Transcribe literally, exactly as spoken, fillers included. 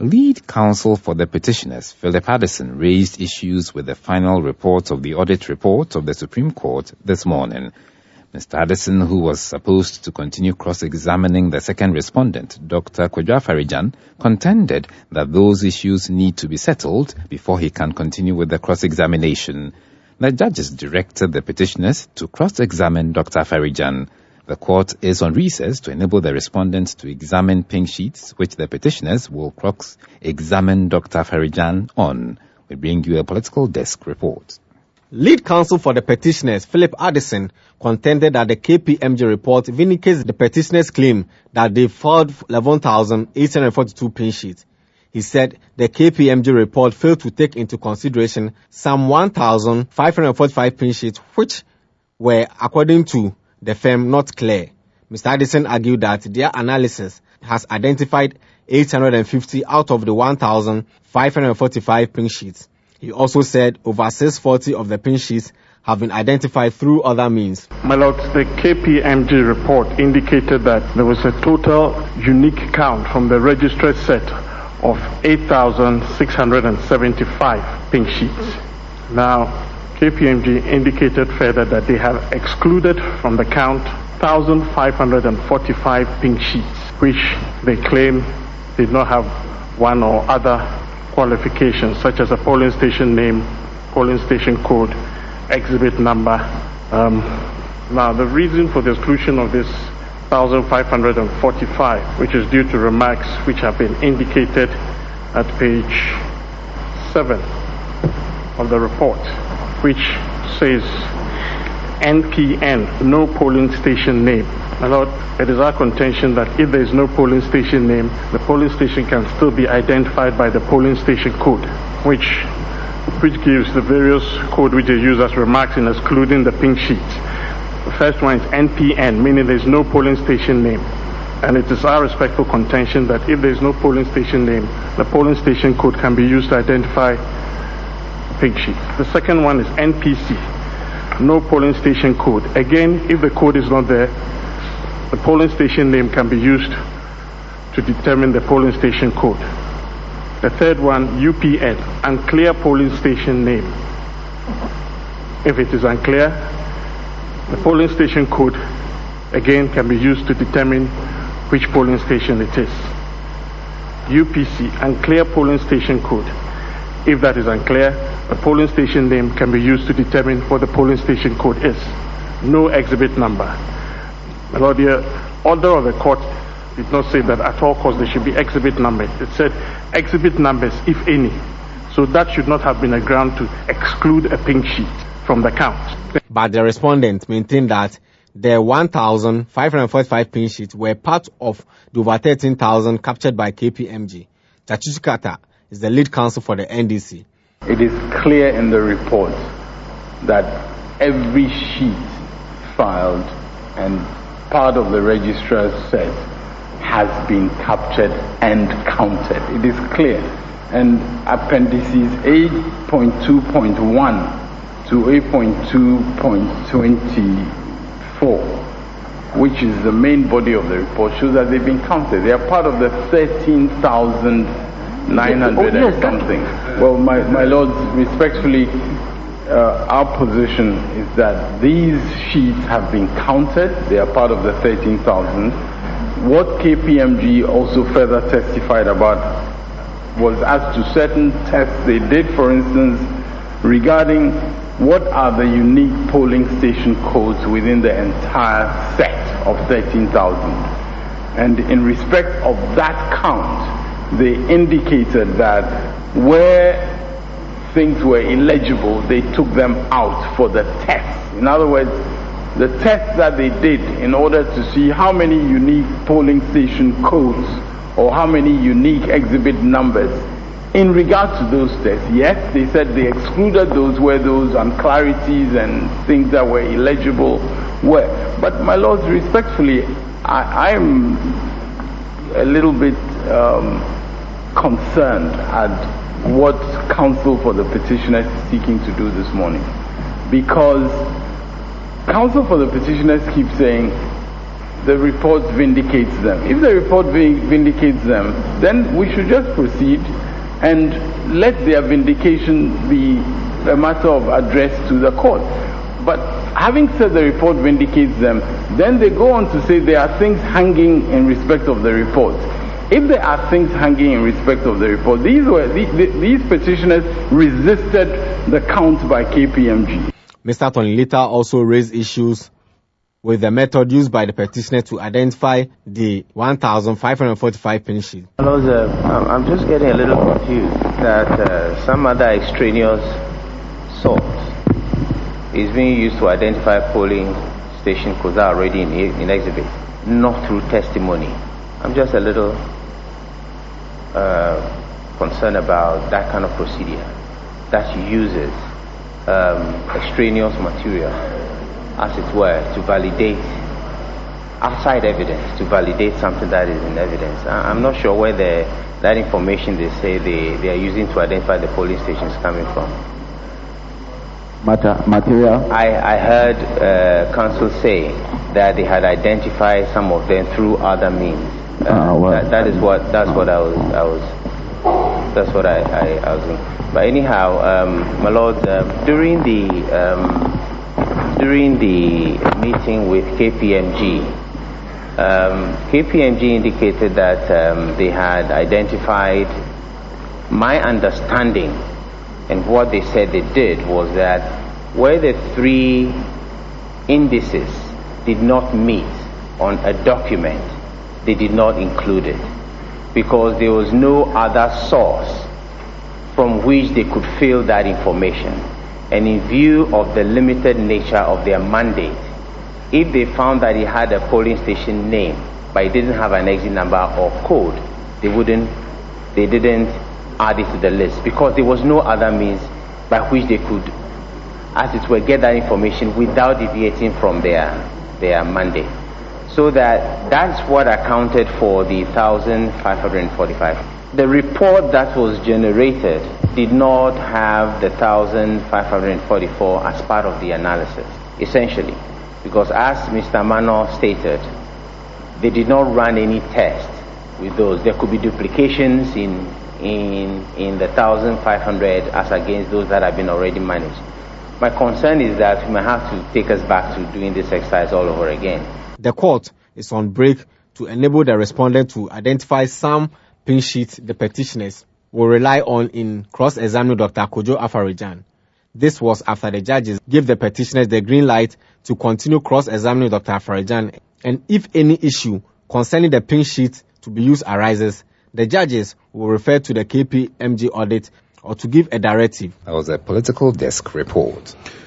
Lead counsel for the petitioners, Philip Addison, raised issues with the final report of the audit report of the Supreme Court this morning. Mister Addison, who was supposed to continue cross-examining the second respondent, Doctor Kwadwo Afari-Gyan, contended that those issues need to be settled before he can continue with the cross-examination. The judges directed the petitioners to cross-examine Doctor Afari-Gyan. The court is on recess to enable the respondents to examine pink sheets, which the petitioners will cross-examine Doctor Afari-Gyan on. We bring you a political desk report. Lead counsel for the petitioners, Philip Addison, contended that the K P M G report vindicates the petitioners' claim that they filed eleven thousand eight hundred forty-two pink sheets. He said the K P M G report failed to take into consideration some one thousand five hundred forty-five pink sheets, which were, according to the firm, not clear. Mister Addison argued that their analysis has identified eight hundred fifty out of the one thousand five hundred forty-five pink sheets. He also said over six hundred forty of the pink sheets have been identified through other means. My lord, the K P M G report indicated that there was a total unique count from the registered set of eight thousand six hundred seventy-five pink sheets. Now, K P M G indicated further that they have excluded from the count one thousand five hundred forty-five pink sheets, which they claim did not have one or other qualifications, such as a polling station name, polling station code, exhibit number. Um, now, the reason for the exclusion of this one thousand five hundred forty-five, which is due to remarks which have been indicated at page seven of the report, which says N P N, no polling station name. My lord, it is our contention that if there is no polling station name, the polling station can still be identified by the polling station code, which which gives the various code which they use as remarks in excluding the pink sheets. The first one is N P N, meaning there is no polling station name. And it is our respectful contention that if there is no polling station name, the polling station code can be used to identify the pink sheet. The second one is N P C, no polling station code. Again, if the code is not there, the polling station name can be used to determine the polling station code. The third one, U P N, unclear polling station name. If it is unclear, the polling station code again can be used to determine which polling station it is. U P C, unclear polling station code. If that is unclear, the polling station name can be used to determine what the polling station code is. No exhibit number. My lord, the order of the court did not say that at all costs there should be exhibit numbers. It said exhibit numbers, if any. So that should not have been a ground to exclude a pink sheet from the count. But the respondent maintained that the one thousand five hundred forty-five pink sheets were part of the over thirteen thousand captured by K P M G. Chachichi Kata is the lead counsel for the N D C. It is clear in the report that every sheet filed and part of the registrar's set has been captured and counted. It is clear. And appendices eight point two point one to eight point two point twenty-four, which is the main body of the report, shows that they've been counted. They are part of the thirteen thousand nine hundred and something. Well, my, my lords, respectfully, uh, our position is that these sheets have been counted. They are part of the thirteen thousand. What K P M G also further testified about was as to certain tests they did, for instance, regarding what are the unique polling station codes within the entire set of thirteen thousand. And in respect of that count, they indicated that where things were illegible, they took them out for the test. In other words, the test that they did in order to see how many unique polling station codes or how many unique exhibit numbers. In regard to those tests, yes, they said they excluded those where those unclarities and things that were illegible were. But my lords, respectfully, I am a little bit um, concerned at what counsel for the petitioners is seeking to do this morning. Because counsel for the petitioners keep saying the report vindicates them. If the report vindicates them, then we should just proceed and let their vindication be a matter of address to the court. But having said the report vindicates them, then they go on to say there are things hanging in respect of the report. If there are things hanging in respect of the report, these were these, these petitioners resisted the count by K P M G. Mister Tony later also raised issues with the method used by the petitioner to identify the one thousand five hundred forty-five pin sheet. Hello, sir. I'm just getting a little confused that uh, some other extraneous source is being used to identify polling station codes that are already in, in exhibit, not through testimony. I'm just a little uh, concerned about that kind of procedure that uses um, extraneous material, as it were, to validate outside evidence, to validate something that is in evidence. I'm not sure where the, that information they say they, they are using to identify the polling stations coming from. Matter, material? I, I heard uh, counsel say that they had identified some of them through other means. Uh, uh, well, that, that is what that's what I was I was that's what I, I, I was doing. But anyhow, um, my lord, uh, during the um, during the meeting with K P M G, um, K P M G indicated that um, they had identified. My understanding and what they said they did was that where the three indices did not meet on a document, they did not include it because there was no other source from which they could fill that information. And in view of the limited nature of their mandate, if they found that it had a polling station name but it didn't have an exit number or code, they wouldn't, they didn't add it to the list because there was no other means by which they could, as it were, get that information without deviating from their their mandate. So that that's what accounted for the one thousand five hundred forty-five. The report that was generated did not have the one thousand five hundred forty-four as part of the analysis, essentially, because as Mister Mano stated, they did not run any test with those. There could be duplications in in in the one thousand five hundred as against those that have been already managed. My concern is that we may have to take us back to doing this exercise all over again. The court is on break to enable the respondent to identify some pin sheets the petitioners will rely on in cross-examining Doctor Kojo Afari-Gyan. This was after the judges gave the petitioners the green light to continue cross-examining Doctor Afari-Gyan, and if any issue concerning the pin sheet to be used arises, the judges will refer to the K P M G audit or to give a directive. That was a political desk report.